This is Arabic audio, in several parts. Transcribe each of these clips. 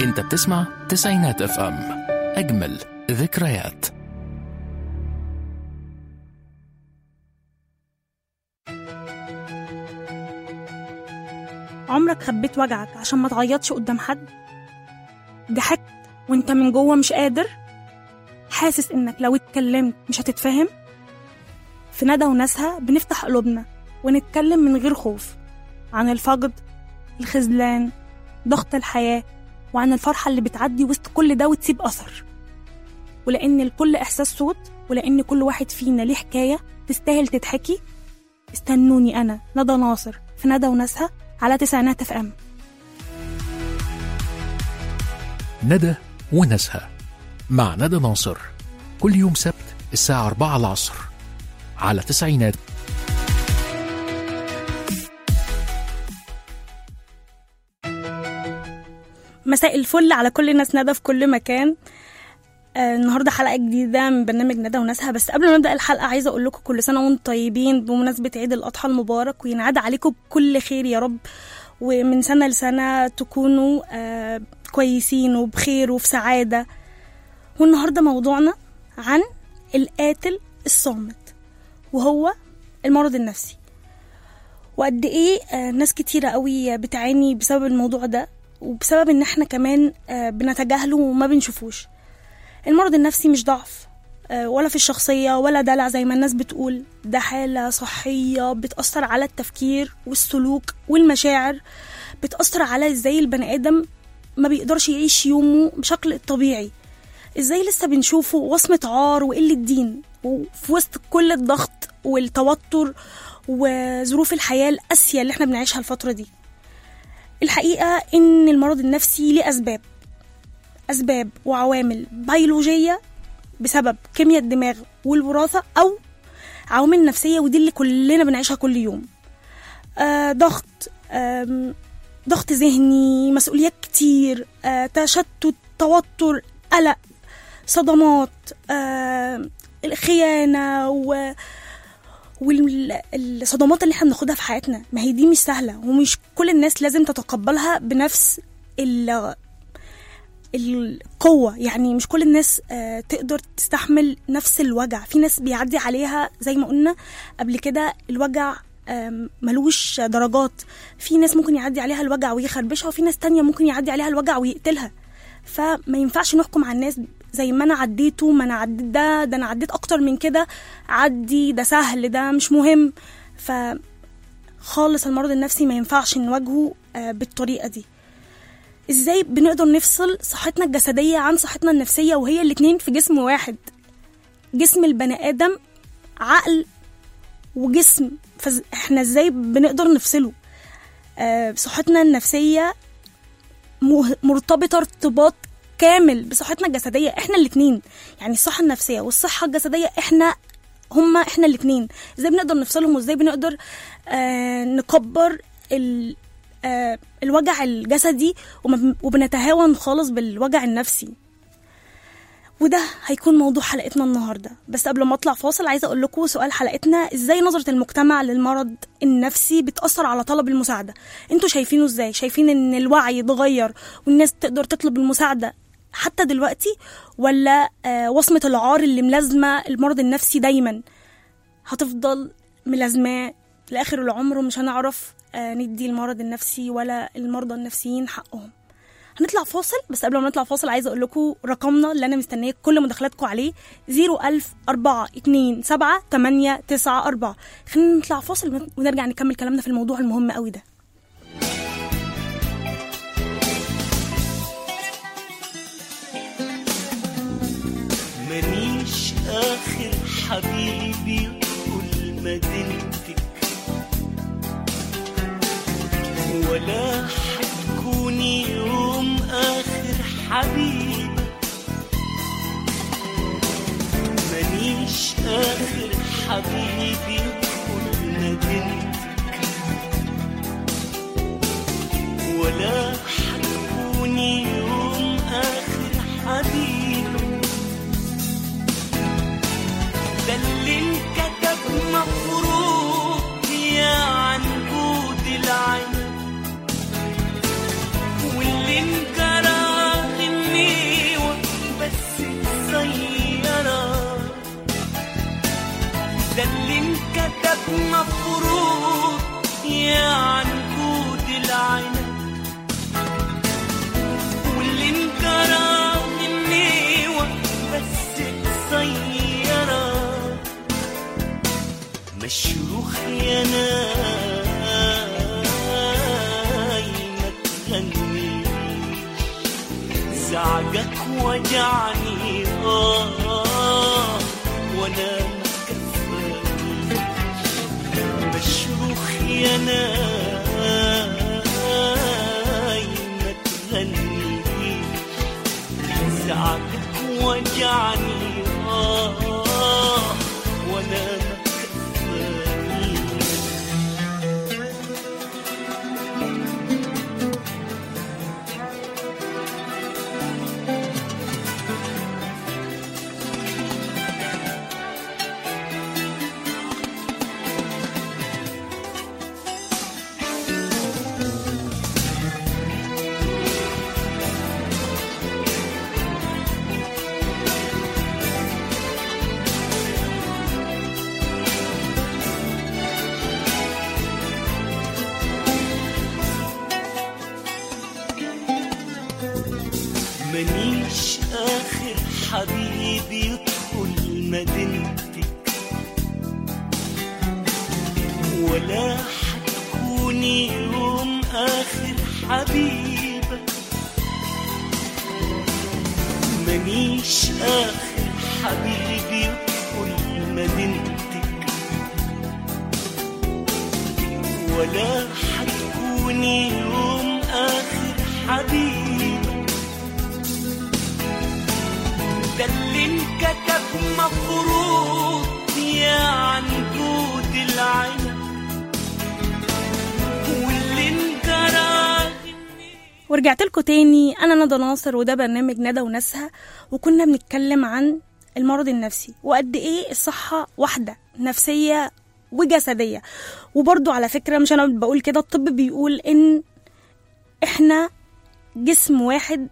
انت بتسمع تسعينات اف ام، اجمل ذكريات. عمرك خبيت وجعك عشان ما تعيطش قدام حد؟ ضحكت وانت من جوه مش قادر، حاسس انك لو اتكلمت مش هتتفهم؟ في ندى وناسها بنفتح قلوبنا ونتكلم من غير خوف عن الفقد، الخذلان، ضغط الحياة، وعن الفرحة اللي بتعدي وسط كل ده وتسيب أثر. ولأن الكل إحساس صوت، ولأن كل واحد فينا ليه حكاية تستاهل تتحكي، استنوني أنا ندى ناصر في ندى وناسها على تسعينات اف ام. ندى وناسها مع ندى ناصر كل يوم سبت الساعة 4 العصر على تسعينات. مساء الفل على كل الناس ندى في كل مكان. النهارده حلقة جديدة من برنامج ندى وناسها. بس قبل ما نبدأ الحلقة عايزة أقول لكم كل سنة وانتم طيبين بمناسبة عيد الأضحى المبارك، وينعاد عليكم بكل خير يا رب، ومن سنة لسنة تكونوا كويسين وبخير وفي سعادة. والنهارده موضوعنا عن القاتل الصامت، وهو المرض النفسي، وقد ايه ناس كتيرة قوي بتعاني بسبب الموضوع ده، وبسبب ان احنا كمان بنتجاهله وما بنشوفوش. المرض النفسي مش ضعف ولا في الشخصية ولا دلع زي ما الناس بتقول، ده حالة صحية بتأثر على التفكير والسلوك والمشاعر، بتأثر على ازاي البني آدم ما بيقدرش يعيش يومه بشكل طبيعي، ازاي لسه بنشوفه وصمة عار وقلة دين، وفي وسط كل الضغط والتوتر وظروف الحياة القاسية اللي احنا بنعيشها الفترة دي. الحقيقة ان المرض النفسي ليه أسباب وعوامل بيولوجية بسبب كيمياء الدماغ والوراثة، أو عوامل نفسية ودي اللي كلنا بنعيشها كل يوم. ضغط ذهني، مسؤوليات كتير، تشتت، توتر، قلق، صدمات، الخيانة والصدمات اللي احنا بناخدها في حياتنا. ما هي دي مش سهلة، ومش كل الناس لازم تتقبلها بنفس القوة. يعني مش كل الناس تقدر تستحمل نفس الوجع. في ناس بيعدي عليها زي ما قلنا قبل كده الوجع ملوش درجات. في ناس ممكن يعدي عليها الوجع ويخربشها، وفي ناس تانية ممكن يعدي عليها الوجع ويقتلها. فما ينفعش نحكم على الناس زي ما انا عديته، ما انا عديت ده انا عديت اكتر من كده، عدي ده سهل، ده مش مهم. فخالص المرض النفسي ما ينفعش نواجهه بالطريقة دي. ازاي بنقدر نفصل صحتنا الجسدية عن صحتنا النفسية وهي الاتنين في جسم واحد؟ جسم البني آدم عقل وجسم، فاحنا ازاي بنقدر نفصله؟ صحتنا النفسية مرتبطة ارتباط كامل بصحتنا الجسدية، احنا الاتنين. يعني الصحة النفسية والصحة الجسدية احنا الاتنين. ازاي بنقدر نفصلهم، وازاي بنقدر نكبر الوجع الجسدي وبنتهاون خالص بالوجع النفسي؟ وده هيكون موضوع حلقتنا النهاردة. بس قبل ما اطلع فاصل عايزة اقول لكم سؤال حلقتنا: ازاي نظرة المجتمع للمرض النفسي بتأثر على طلب المساعدة؟ انتوا شايفينه ازاي؟ شايفين ان الوعي اتغير والناس تقدر تطلب المساعدة حتى دلوقتي، ولا وصمة العار اللي ملازمة المرض النفسي دايما هتفضل ملازمة لآخر العمر، ومش هنعرف ندي المرض النفسي ولا المرضى النفسيين حقهم؟ هنطلع فاصل. بس قبل ما نطلع فاصل عايزة أقول لكم رقمنا اللي أنا مستنية كل مداخلاتكم عليه: 010427894. خلينا نطلع فاصل ونرجع نكمل كلامنا في الموضوع المهم قوي ده. مانيش آخر حبيبي كل مدينتك، ولا حتكوني يوم آخر حبيبي. مانيش آخر حبيبي كل مدينتك، ولا حتكوني يوم آخر حبيبي. ده اللي انكتب مفروض يا عنقود العين، واللي انجرى يا عنقود العنب واللي انجرى مني بس قصيرة مشروخ يا ناي ما تغنيش زعجك وجعني وانا مكفاني مشروخ يا ناي ما تغنيش زعجك وجعني وانا مكفاني منيش آخر حبيب يدخل مدينتك ولا حتكوني يوم آخر حبيبة منيش آخر حبيب يدخل مدينتك ولا حتكوني يوم آخر حبيبة ده اللي انكتب مفروض يا عنقود العنب واللي انجرى. ورجعت لكم تاني. انا ندى ناصر وده برنامج ندى وناسها، وكنا بنتكلم عن المرض النفسي وقد ايه الصحة واحدة نفسية وجسدية. وبرضو على فكرة مش انا بقول كده، الطب بيقول ان احنا جسم واحد،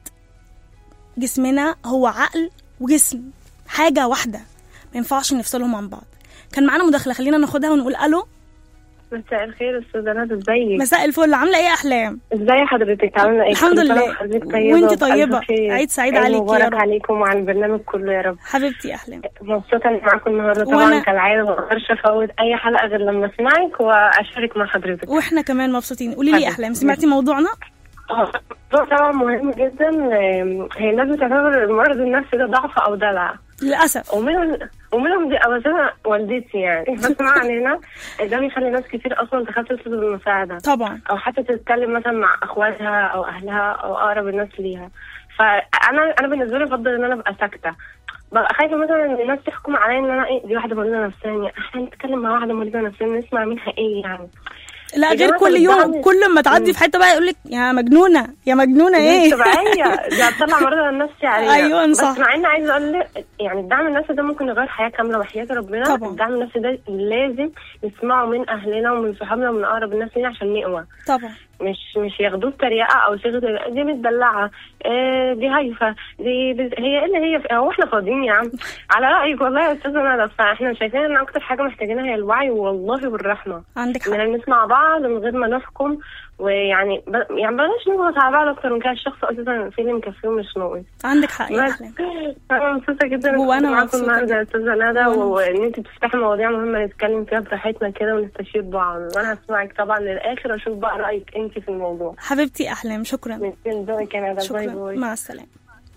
جسمنا هو عقل وجسم، حاجة واحدة ما ينفعش نفصلهم عن بعض. كان معانا مداخلة، خلينا ناخدها ونقول الو. مساء الخير استاذة ندى، ازيك؟ مساء الفل، عاملة ايه يا احلام؟ ازي حضرتك؟ عاملة ايه؟ الحمد لله وانتي طيبة. عيد سعيد عليك يا رب. مبارك عليكم وعلى البرنامج كله يا رب. حبيبتي يا احلام، مبسوطة اني معاكم النهارده طبعا كالعادة، ما اقدرش افوت اي حلقة غير لما اسمعك واشارك مع حضرتك. واحنا كمان مبسوطين. قولي لي يا احلام، سمعتي موضوعنا؟ طبعا مهم جدا. هي الناس بتعتبر المرض النفسي ده ضعف او دلع للاسف، ومنهم دي اوزانها والدتي يعني. بس ما علينا، ده بيخلي ناس كتير اصلا تخاف تطلب المساعده طبعا، او حتى تتكلم مثلا مع اخواتها او اهلها او اقرب الناس ليها. فانا بالنسبه لي بفضل ان انا ابقى ساكته، ببقى خايفه مثلا ان الناس تحكم عليا ان انا ايه، دي واحده مريضه نفسيه، احنا نتكلم مع واحده مريضه نفسيه نسمع منها ايه يعني. لا غير كل يوم كل ما تعدي في حته بقى يقول لك يا مجنونه يا مجنونه ايه طبيعيه ده هتطلع مرضى النفسي عليها. ايوه صح. بس مع ان عايزه اقول لك يعني الدعم النفسي ده ممكن يغير حياه كامله وحياه ربنا طبعا. الدعم النفسي ده لازم نسمعه من اهلنا ومن صحابنا ومن اقرب الناس لينا عشان نقوى طبعا، مش ياخدوه بطريقه او صيغه دي متدلعه، دي هايفه، دي هي اللي هي هو احنا فاضيين يا عم. على رايك والله يا استاذه ندى، فاحنا شايفين ان اكتر حاجه محتاجينها هي الوعي والله والرحمه. عندك حق، ان نسمع بعض من غير ما نحكم، ويعني يعني بلاش نضغط على بعض اكتر من كده. الشخص اساسا في اللي مكفيه مش ناقص. عندك حق يا احلام. انا مبسوطه جدا وانا معاكم النهارده يا استاذه ندى، وان انت بتفتحي مواضيع مهمه نتكلم فيها براحتنا كده ونستشير بعض، وانا هسمعك طبعا للاخر واشوف بقى رايك انت في الموضوع. حبيبتي احلام، شكرا. من ذوقك يا ندى. باي باي، مع السلامه.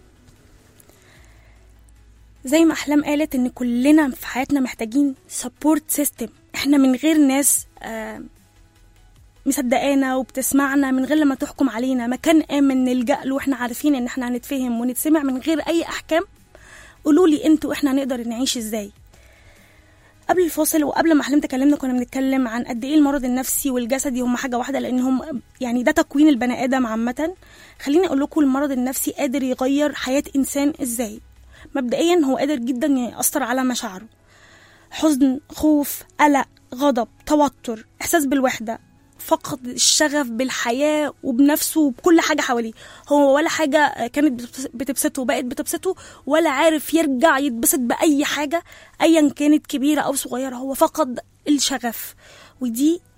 زي ما احلام قالت ان كلنا في حياتنا محتاجين سبورت سيستم، احنا من غير ناس مصدقانا وبتسمعنا من غير لما تحكم علينا، مكان آمن نلجأ له واحنا عارفين ان احنا هنتفهم ونتسمع من غير اي احكام. قولوا لي انتوا احنا نقدر نعيش ازاي. قبل الفاصل وقبل ما احلام تكلمنا كنا بنتكلم عن قد ايه المرض النفسي والجسدي هم حاجه واحده، لان هم يعني ده تكوين البني ادم عامه. خليني اقول لكم المرض النفسي قادر يغير حياه انسان ازاي. مبدئيا هو قادر جدا يأثر على مشاعره، حزن، خوف، قلق، غضب، توتر، احساس بالوحده، فقد الشغف بالحياة وبنفسه وبكل حاجة حواليه. هو ولا حاجة كانت بتبسطه بقت بتبسطه، ولا عارف يرجع يتبسط بأي حاجة أيا كانت كبيرة أو صغيرة. هو فقد الشغف، ودي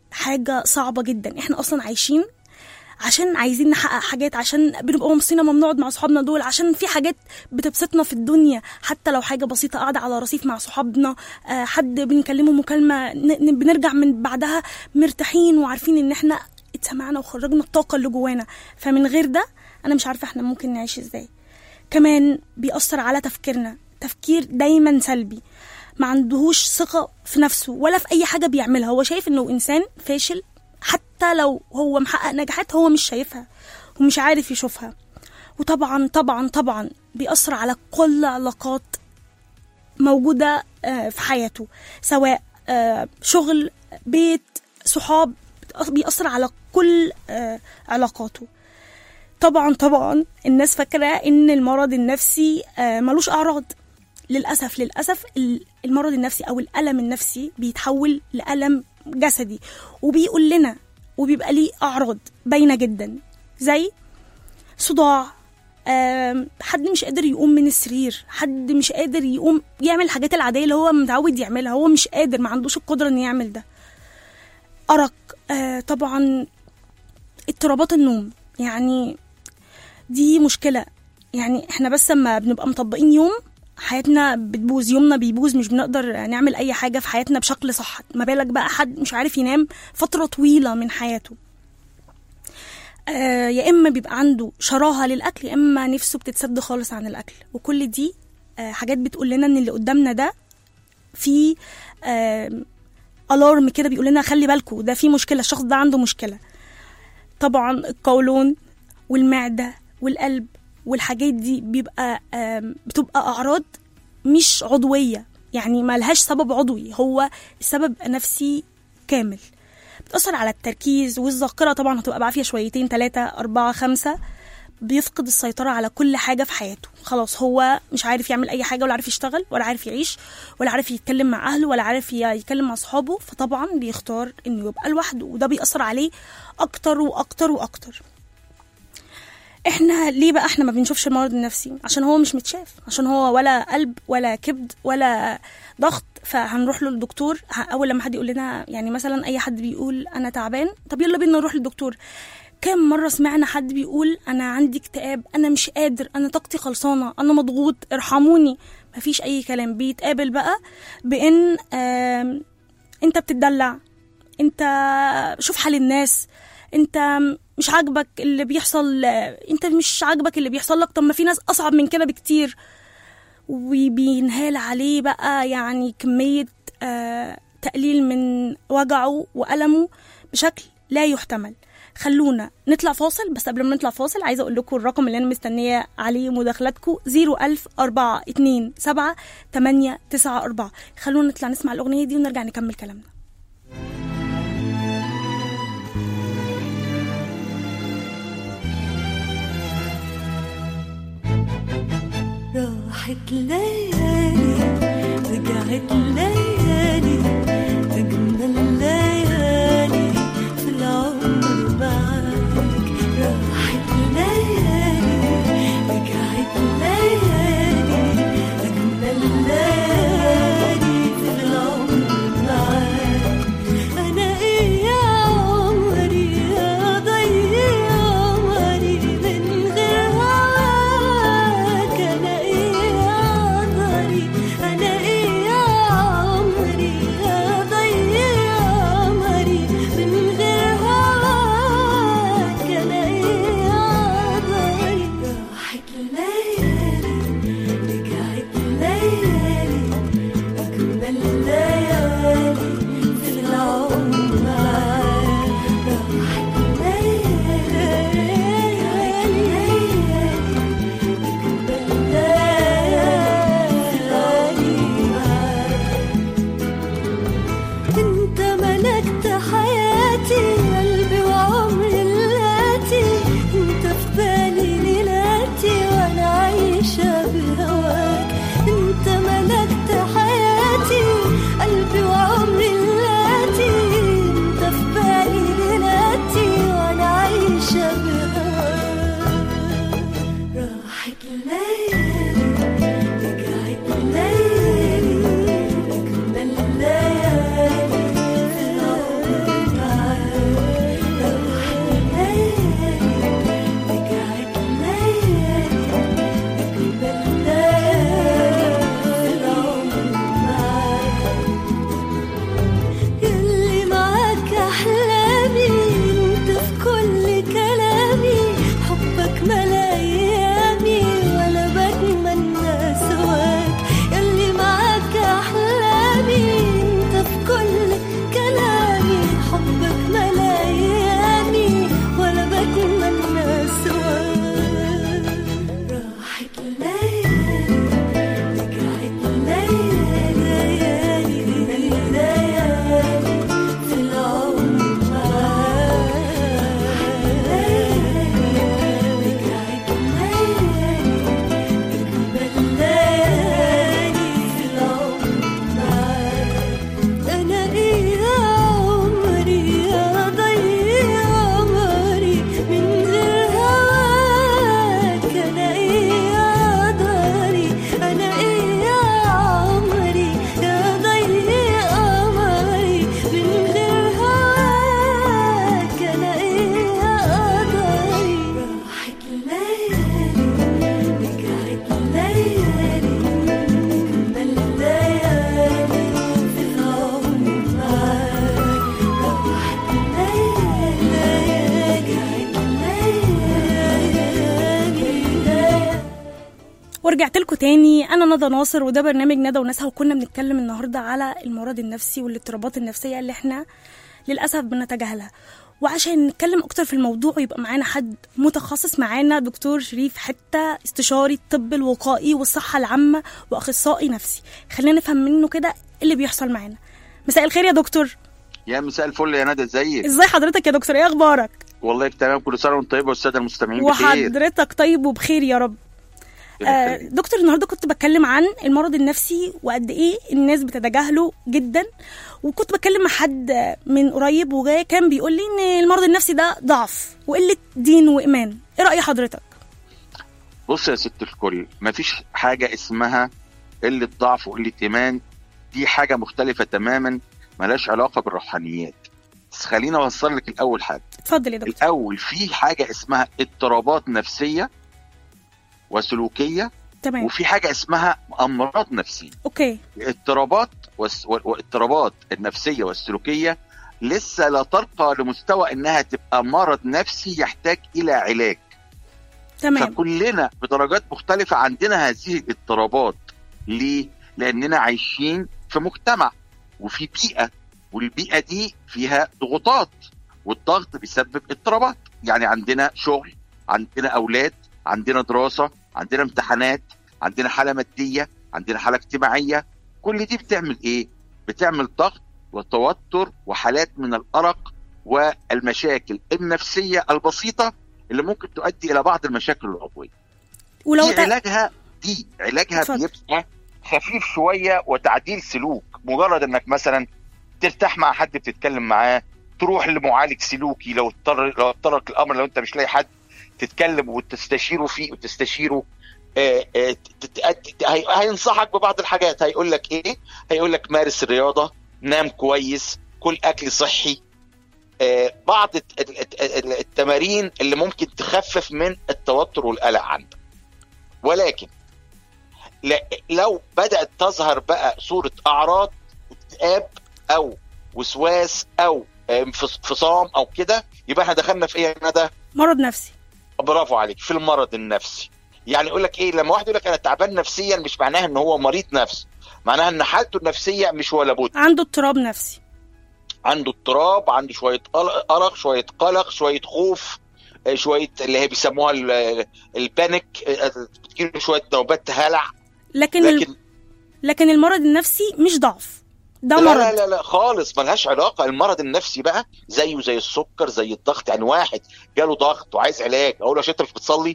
حاجة صعبة جدا. احنا اصلا عايشين عشان عايزين نحقق حاجات، عشان بنبقى مبسوطين لما بنقعد مع صحابنا دول، عشان في حاجات بتبسطنا في الدنيا، حتى لو حاجة بسيطة، قاعدة على رصيف مع صحابنا، حد بنكلمه مكالمة بنرجع من بعدها مرتاحين وعارفين ان احنا اتسمعنا وخرجنا الطاقة اللي جوانا. فمن غير ده انا مش عارفة احنا ممكن نعيش ازاي. كمان بيأثر على تفكيرنا، تفكير دايما سلبي، ما عندهوش ثقة في نفسه ولا في اي حاجة بيعملها. هو شايف انه انسان فاشل، حتى لو هو محقق نجاحات هو مش شايفها ومش عارف يشوفها. وطبعا طبعا طبعا بيأثر على كل علاقات موجودة في حياته، سواء شغل، بيت، صحاب، بيأثر على كل علاقاته. طبعا طبعا الناس فاكرة ان المرض النفسي ملوش أعراض. للأسف المرض النفسي أو الألم النفسي بيتحول لألم جسدي، وبيقول لنا وبيبقى ليه أعراض باينة جدا، زي صداع، حد مش قادر يقوم من السرير، حد مش قادر يقوم يعمل الحاجات العادية اللي هو متعود يعملها، هو مش قادر، ما عندوش القدرة إنه يعمل ده. أرق، طبعا اضطرابات النوم، يعني دي مشكلة. يعني احنا بس لما بنبقى مطبقين يوم حياتنا بتبوظ، يومنا بيبوظ، مش بنقدر نعمل اي حاجة في حياتنا بشكل صح، ما بالك بقى حد مش عارف ينام فترة طويلة من حياته. يا اما بيبقى عنده شراهة للاكل، يا اما نفسه بتتسد خالص عن الاكل. وكل دي حاجات بتقول لنا ان اللي قدامنا ده في الارم كده، بيقول لنا خلي بالكوا ده في مشكلة، الشخص ده عنده مشكلة. طبعا القولون والمعدة والقلب والحاجات دي بتبقى أعراض مش عضوية، يعني ما لهاش سبب عضوي، هو السبب نفسي كامل. بتأثر على التركيز والذاكرة، طبعا هتبقى بعافية شويتين 3 4 5. بيفقد السيطرة على كل حاجة في حياته، خلاص هو مش عارف يعمل أي حاجة، ولا عارف يشتغل، ولا عارف يعيش، ولا عارف يتكلم مع أهله، ولا عارف يتكلم مع صحابه. فطبعا بيختار إنه يبقى لوحده، وده بيأثر عليه أكتر وأكتر وأكتر. احنا ليه بقى احنا ما بنشوفش المرض النفسي؟ عشان هو مش متشاف، عشان هو ولا قلب ولا كبد ولا ضغط، فهنروح له الدكتور. اول لما حد يقول لنا، يعني مثلا اي حد بيقول انا تعبان، طب يلا بينا نروح للدكتور. كم مرة سمعنا حد بيقول انا عندي اكتئاب، انا مش قادر، انا طاقتي خلصانة، انا مضغوط، ارحموني. مفيش اي كلام، بيتقابل بقى بان انت بتدلع، انت شوف حال الناس، انت مش عاجبك اللي بيحصل، انت مش عاجبك اللي بيحصل لك، طب ما في ناس اصعب من كده بكتير. وبينهال عليه بقى يعني كمية تقليل من وجعه وألمه بشكل لا يحتمل. خلونا نطلع فاصل، بس قبل ما نطلع فاصل عايزة اقول لكم الرقم اللي انا مستنية عليه مداخلاتكم 010427894. خلونا نطلع نسمع الأغنية دي ونرجع نكمل كلامنا. راحت ليالي رجعت ليالي، أجمل ليالي في العمر معاك. راحت ليالي رجعت ليالي، أجمل ليالي في العمر معاك. أنا إيه يا عمري أضيع عمري من غير هواك؟ أنا إيه يا عمري، أنا إيه يا عمري ورجعت لكم تاني. انا ندى ناصر وده برنامج ندى وناسها، وكنا بنتكلم النهارده على المرض النفسي والاضطرابات النفسيه اللي احنا للاسف بنتجاهلها. وعشان نتكلم اكتر في الموضوع ويبقى معانا حد متخصص، معانا دكتور شريف حتة، استشاري الطب الوقائي والصحه العامه واخصائي نفسي. خلينا نفهم منه كده اللي بيحصل معانا. مساء الخير يا دكتور. يا مساء الفل يا ندى، ازيك؟ ازاي حضرتك يا دكتور؟ ايه اخبارك؟ والله تمام، كل سنه وانت طيب والساده المستمعين بخير. وحضرتك طيب وبخير يا رب. دكتور النهارده كنت بتكلم عن المرض النفسي وقد ايه الناس بتتجاهله جدا، وكنت بتكلم مع حد من قريب وجاي كان بيقول لي ان المرض النفسي ده ضعف وقله دين وايمان. ايه راي حضرتك؟ بص يا ست الكل، مفيش حاجه اسمها قله ضعف وقله ايمان، دي حاجه مختلفه تماما، ملهاش علاقه بالروحانيات. بس خلينا اوصل لك الاول حاجه. اتفضل يا دكتور. الاول في حاجه اسمها اضطرابات نفسيه وسلوكيه، تمام. وفي حاجه اسمها امراض نفسيه. اوكي. الاضطرابات والاضطرابات النفسيه والسلوكيه لسه لا ترقى لمستوى انها تبقى مرض نفسي يحتاج الى علاج. تمام. فكلنا بدرجات مختلفه عندنا هذه الاضطرابات. ليه؟ لاننا عايشين في مجتمع وفي بيئه، والبيئه دي فيها ضغوطات، والضغط بيسبب اضطرابات. يعني عندنا شغل، عندنا اولاد، عندنا دراسه، عندنا امتحانات، عندنا حاله ماديه، عندنا حاله اجتماعيه. كل دي بتعمل ايه؟ بتعمل ضغط وتوتر وحالات من الارق والمشاكل النفسيه البسيطه اللي ممكن تؤدي الى بعض المشاكل العضويه. ولو دي علاجها بيبقى خفيف شويه وتعديل سلوك. مجرد انك مثلا ترتاح مع حد بتتكلم معاه، تروح لمعالج سلوكي لو اضطرك الامر، لو انت مش لاقي حد تتكلم وتستشيره فيه وتستشيره، هينصحك ببعض الحاجات. هيقول لك ايه؟ هيقول لك مارس الرياضه، نام كويس، كل اكل صحي، بعض التمارين اللي ممكن تخفف من التوتر والقلق عندك. ولكن لو بدأت تظهر بقى صورة اعراض اكتئاب او وسواس او انفصام او كده، يبقى احنا دخلنا في ايه يا ندى؟ مرض نفسي. برافو عليك، في المرض النفسي. يعني يقول لك ايه لما واحد يقول لك انا تعبان نفسيا، مش معناها ان هو مريض نفسي، معناها ان حالته النفسيه مش ولا بد، عنده اضطراب نفسي، عنده اضطراب، عنده شويه ارق، شويه قلق، شويه خوف، شويه اللي هي بيسموها البانيك، بتجيله شويه نوبات هلع. لكن المرض النفسي مش ضعف، ده لا مرض. لا خالص، ملهاش علاقه. المرض النفسي بقى زيه زي السكر، زي الضغط. يعني واحد جاله ضغط وعايز علاج، اقول له عشان انت مش بتصلي؟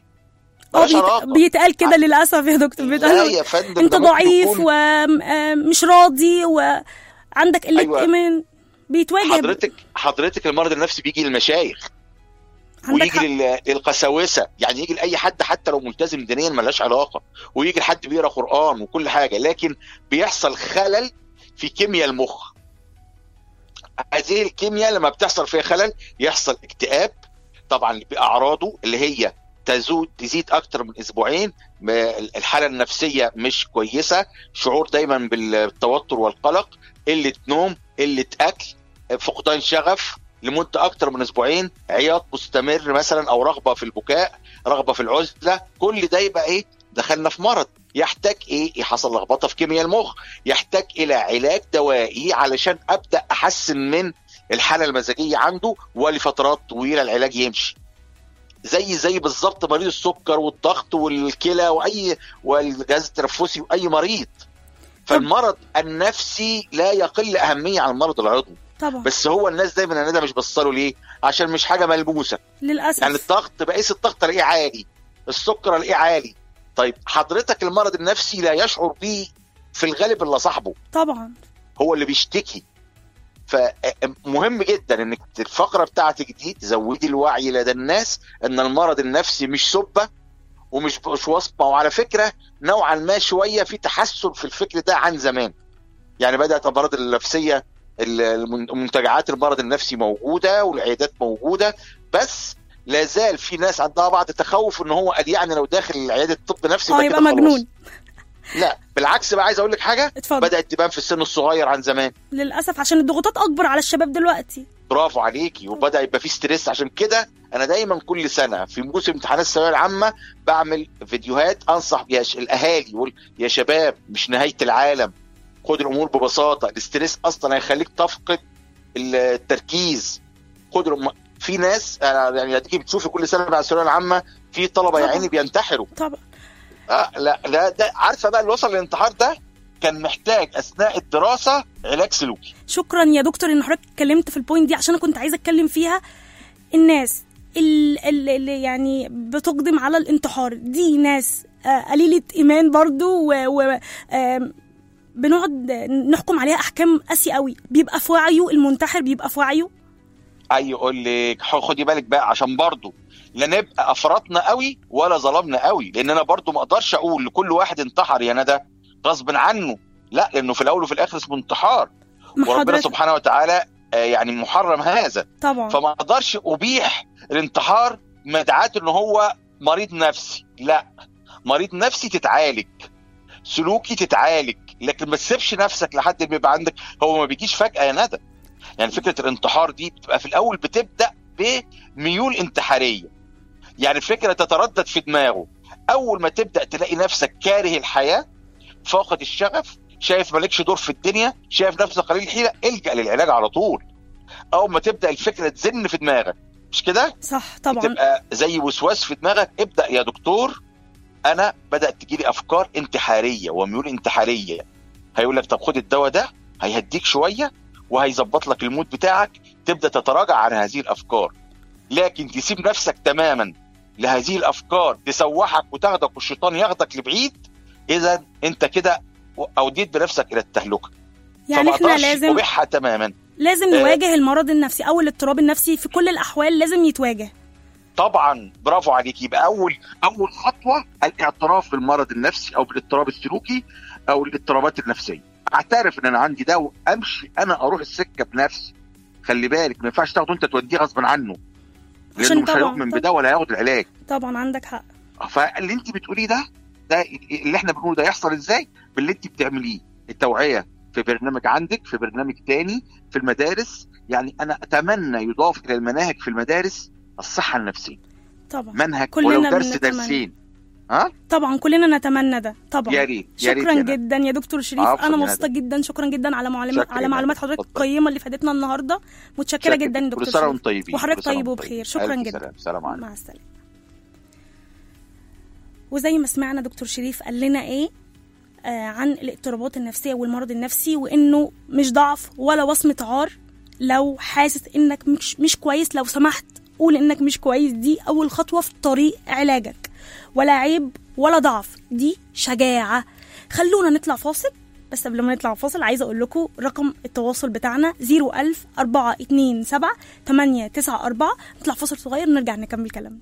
بيتقال كده للاسف يا دكتور، بيتقال يا فندم انت ضعيف ومش راضي وعندك قله ايمان. بيتواجه حضرتك المرض النفسي بيجي للمشايخ ويجي للقساوسه، يعني يجي لاي حد حتى لو ملتزم دينيا، ملهاش علاقه، ويجي لحد بيقرا قران وكل حاجه، لكن بيحصل خلل في كيمياء المخ. هذه الكيمياء لما بتحصل فيها خلل يحصل اكتئاب، طبعا باعراضه اللي هي تزيد اكتر من اسبوعين، الحاله النفسيه مش كويسه، شعور دايما بالتوتر والقلق، قله نوم، قله اكل، فقدان شغف لمده اكتر من اسبوعين، عياط مستمر مثلا، او رغبه في البكاء، رغبه في العزله. كل ده يبقى ايه؟ دخلنا في مرض يحتاج ايه؟ يحصل لخبطه في كيمياء المخ، يحتاج الى علاج دوائي علشان ابدا احسن من الحاله المزاجيه عنده، ولفترات طويله العلاج يمشي. زي بالظبط مريض السكر والضغط والكلى والجهاز التنفسي واي مريض. فالمرض النفسي لا يقل اهميه عن المرض العضوي طبعا. بس هو الناس دايما انا مش بصله ليه؟ عشان مش حاجه ملموسه للاسف. يعني الضغط، بقيس الضغط الاقيه عالي، السكر الاقيه عالي. طيب حضرتك المرض النفسي لا يشعر بيه في الغالب الا صاحبه، طبعا هو اللي بيشتكي. فمهم جدا انك الفقره بتاعتك دي تزودي الوعي لدى الناس ان المرض النفسي مش سبه ومش وصمه. وعلى فكره نوعا ما شويه في تحسن في الفكر ده عن زمان، يعني بدات الامراض النفسيه، منتجعات المرض النفسي موجوده والعيادات موجوده، بس لا زال في ناس عندها بعض التخوف ان هو قال يعني لو داخل عياده طب نفسي يبقى مجنون. لا بالعكس بقى، عايز اقول لك حاجه، اتفضل. بدات تبان في السن الصغير عن زمان للاسف، عشان الضغوطات اكبر على الشباب دلوقتي. برافو عليكي. وبدا يبقى في ستريس. عشان كده انا دايما كل سنه في موسم امتحانات الثانويه العامه بعمل فيديوهات انصح بيها الاهالي، يا شباب مش نهايه العالم، خد الامور ببساطه. الاستريس اصلا هيخليك تفقد التركيز. خد في ناس يعني هتيجي بتشوفي كل سنه بعد الثانويه العامه في طلبه يا عيني بينتحروا. طبعا لا ده عارفه بقى اللي وصل للانتحار ده كان محتاج اثناء الدراسه علاج سلوكي. شكرا يا دكتور ان حضرتك اتكلمت في البوينت دي، عشان انا كنت عايزه اتكلم فيها. الناس اللي يعني بتقدم على الانتحار دي ناس قليله ايمان برضو، و بنقعد نحكم عليها احكام قاسيه قوي. بيبقى في وعيه المنتحر، بيبقى في وعيه. يقول لك خدي بالك بقى، عشان برضو لا نبقى افرطنا قوي ولا ظلمنا قوي، لان انا برضو ما اقدرش اقول لكل واحد انتحر يا ندى غصب عنه، لا، لانه في الاول وفي الاخر اسمه انتحار، وربنا سبحانه وتعالى يعني محرم هذا طبعا. فما اقدرش ابيح الانتحار مدعاة ان هو مريض نفسي. لا، مريض نفسي تتعالج، سلوكي تتعالج، لكن ما تسيبش نفسك لحد ما يبقى عندك. هو ما بيجيش فجأة يا ندى. يعني فكرة الانتحار دي بتبقى في الاول بتبدأ بميول انتحارية، يعني فكرة تتردد في دماغه. اول ما تبدأ تلاقي نفسك كاره الحياة، فاقد الشغف، شايف مالكش دور في الدنيا، شايف نفسك قليل الحيلة، الجأ للعلاج على طول. اول ما تبدأ الفكرة تزن في دماغك، مش كده؟ صح طبعا. تبقى زي وسواس في دماغك، ابدأ يا دكتور انا بدأت تجيلي افكار انتحارية وميول انتحارية. هيقول لك طب خد الدواء ده هيهديك شوية وهيظبط لك المود بتاعك، تبدأ تتراجع عن هذه الافكار. لكن تسيب نفسك تماما لهذه الافكار تسوحك وتاخدك والشيطان ياخدك لبعيد، اذا انت كده اوديت بنفسك الى التهلكه. يعني احنا لازم نبيعها تماما، لازم نواجه المرض النفسي او الاضطراب النفسي في كل الاحوال، لازم يتواجه. طبعا برافو عليك. يبقى اول خطوه الاعتراف بالمرض النفسي او بالاضطراب السلوكي او الاضطرابات النفسيه. اعترف ان انا عندي ده وامشي انا اروح السكه بنفسي. خلي بالك ما ينفعش تاخده انت توديه غصب عنه، لانه مش هيؤمن بده ولا هياخد العلاج. طبعا عندك حق. فاللي انت بتقوليه ده اللي احنا بنقوله ده يحصل ازاي؟ باللي انت بتعمليه، التوعيه في برنامج عندك، في برنامج تاني في المدارس. يعني انا اتمنى يضاف الى المناهج في المدارس الصحه النفسيه. طبعا منهج ولو درسين. طبعا كلنا نتمنى ده طبعا. يا ريت شكرا جدا يا دكتور شريف، انا مبسوطه جدا. شكرا جدا على معلومات حضرتك القيمه اللي فادتنا النهارده. متشكره جدا يا دكتور شريف. طيبين. وحضرتك طيب وبخير. شكرا جدا. سلام عليكم. مع السلامه. وزي ما سمعنا دكتور شريف قال لنا ايه عن الاضطرابات النفسيه والمرض النفسي، وانه مش ضعف ولا وصمه عار. لو حاسس انك مش كويس، لو سمحت قول انك مش كويس، دي اول خطوه في طريق علاجك. ولا عيب ولا ضعف، دي شجاعه. خلونا نطلع فاصل، بس قبل ما نطلع فاصل عايزه اقول لكم رقم التواصل بتاعنا 010427894. نطلع فاصل صغير ونرجع نكمل كلامنا.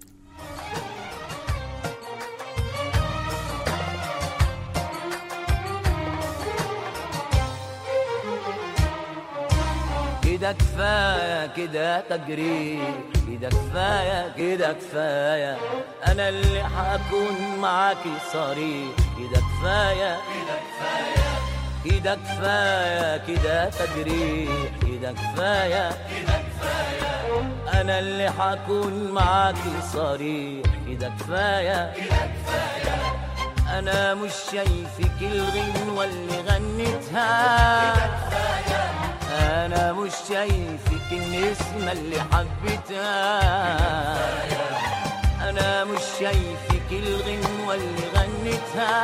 كده كفاية كده تجريح، كده كفاية كده كفاية، أنا اللي هكون معاكي صريح. كده كفاية كده كفاية كده كفاية كده تجريح، كده كفاية كده كفاية، أنا اللي هكون معاكي صريح. كده كفاية كده كفاية، أنا مش شايفك الغنوة اللي غنتها. كده كفاية، أنا مش شايفك النسمة اللي حبيتها. أنا مش شايفك الغنوة اللي غنتها.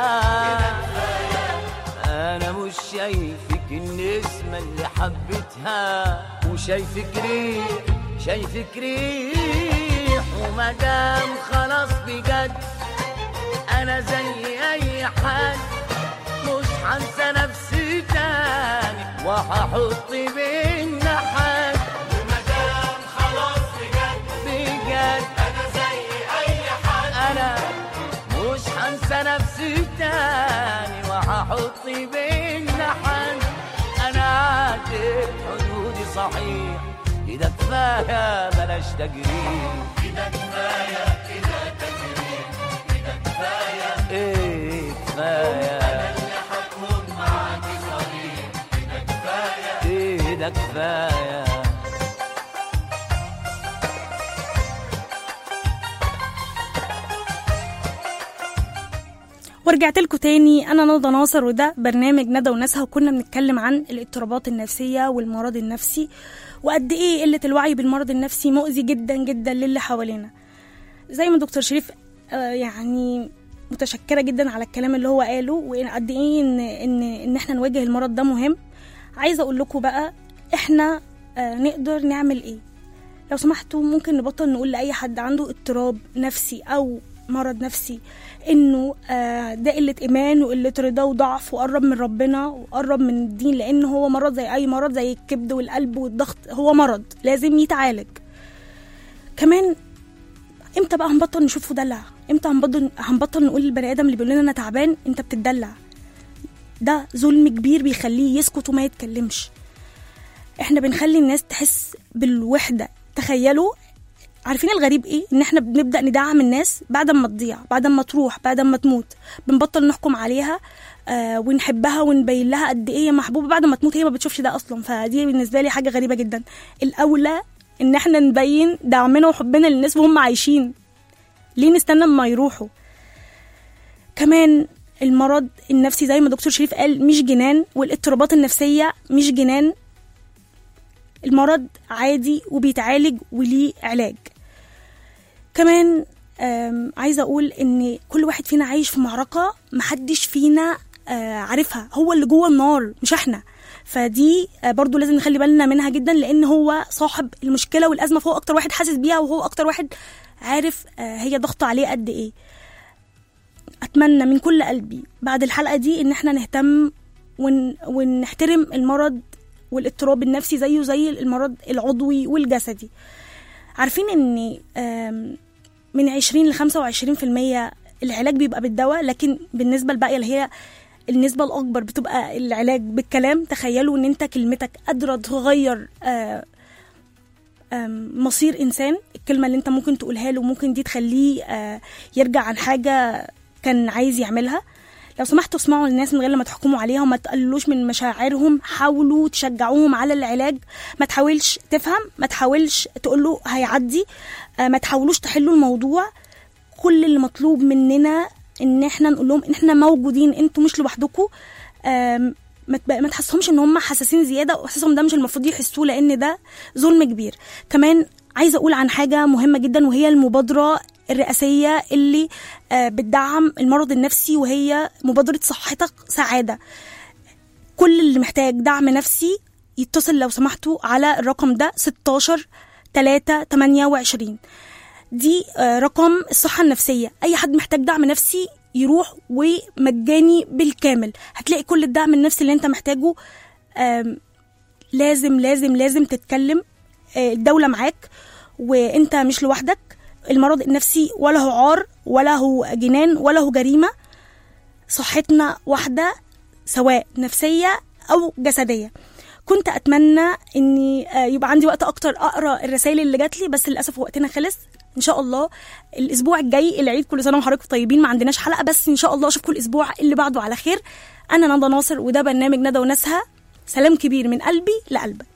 أنا مش شايفك النسمة اللي حبيتها. وشايفك ريح، شايفك ريح، ومدام خلاص بجد أنا زي أي حد مش هنسى نفسي تاني وهحط بينا حد. ومدام خلاص بجد بجد أنا زي أي حد، أنا مش هنسى نفسي تاني وهحط بينا حد. أنا عاتب حدودي صحيح، كده كفاية بلاش تجريح. كده كفاية كده تجريح، كده كفاية إيه كفاية، كده كفاية. ورجعت لكم تاني. انا ندى ناصر وده برنامج ندى وناسها، وكنا بنتكلم عن الاضطرابات النفسيه والمرض النفسي، وقد ايه قله الوعي بالمرض النفسي مؤذي جدا جدا للي حوالينا. زي ما دكتور شريف يعني متشكره جدا على الكلام اللي هو قاله، وقد ايه ان احنا نواجه المرض ده مهم. عايزه اقول لكم بقى احنا نقدر نعمل ايه. لو سمحتوا ممكن نبطل نقول لاي حد عنده اضطراب نفسي او مرض نفسي انه ده قله ايمان وقله رضا وضعف وقرب من ربنا وقرب من الدين، لان هو مرض زي اي مرض، زي الكبد والقلب والضغط، هو مرض لازم يتعالج. كمان امتى بقى هنبطل نشوفه دلع؟ امتى هنبطل نقول للبني ادم اللي بيقول لنا انا تعبان انت بتدلع؟ ده ظلم كبير بيخليه يسكت وما يتكلمش. احنا بنخلي الناس تحس بالوحده. تخيلوا، عارفين الغريب ايه؟ ان احنا بنبدا ندعم الناس بعد ما تضيع، بعد ما تروح، بعد ما تموت. بنبطل نحكم عليها ونحبها ونبين لها قد ايه محبوبه. بعد ما تموت هي ما بتشوفش ده اصلا. فدي بالنسبه لي حاجه غريبه جدا. الاولى ان احنا نبين دعمنا وحبنا للناس وهم عايشين. ليه نستنى ما يروحوا؟ كمان المرض النفسي زي ما دكتور شريف قال مش جنان، والاضطرابات النفسيه مش جنان. المرض عادي وبيتعالج وليه علاج. كمان عايزة أقول إن كل واحد فينا عايش في معركة محدش فينا عارفها، هو اللي جوه النار مش احنا. فدي برضو لازم نخلي بالنا منها جدا، لأن هو صاحب المشكلة والأزمة، فهو أكتر واحد حاسس بيها، وهو أكتر واحد عارف هي ضغط عليه قد إيه. أتمنى من كل قلبي بعد الحلقة دي إن احنا نهتم ونحترم المرض والاضطراب النفسي زيه زي المرض العضوي والجسدي. عارفين ان من 20 ل 25% العلاج بيبقى بالدواء، لكن بالنسبة الباقية اللي هي النسبة الأكبر بتبقى العلاج بالكلام. تخيلوا ان انت كلمتك قادرة تغير مصير إنسان. الكلمة اللي انت ممكن تقولها له ممكن دي تخليه يرجع عن حاجة كان عايز يعملها. لو سمحتوا اسمعوا الناس من غير ما تحكموا عليها، وما تقللوش من مشاعرهم. حاولوا تشجعوهم على العلاج. ما تحاولش تفهم، ما تحاولش تقوله هيعدي، ما تحاولوش تحلوا الموضوع. كل اللي مطلوب مننا ان احنا نقول لهم ان احنا موجودين، انتوا مش لوحدكم. ما تحسهمش ان هم حساسين زياده، واحساسهم ده مش المفروض يحسوه، لان ده ظلم كبير. كمان عايزه اقول عن حاجه مهمه جدا، وهي المبادره الرئاسيه اللي بتدعم المرض النفسي، وهي مبادره صحتك سعاده. كل اللي محتاج دعم نفسي يتصل لو سمحتوا على الرقم ده 16-3-28. دي رقم الصحه النفسيه. اي حد محتاج دعم نفسي يروح، ومجاني بالكامل. هتلاقي كل الدعم النفسي اللي انت محتاجه. لازم لازم لازم تتكلم. الدولة معاك وانت مش لوحدك. المرض النفسي ولا هو عار ولا هو جنان ولا هو جريمة. صحتنا واحدة، سواء نفسية أو جسدية. كنت أتمنى أني يبقى عندي وقت أكتر أقرأ الرسائل اللي جات لي، بس للأسف وقتنا خلص. إن شاء الله الأسبوع الجاي العيد، كل سنة وحضراتكم طيبين. ما عندناش حلقة، بس إن شاء الله أشوفكم الأسبوع اللي بعده على خير. أنا ندى ناصر وده برنامج ندى وناسها. سلام كبير من قلبي لقلبك.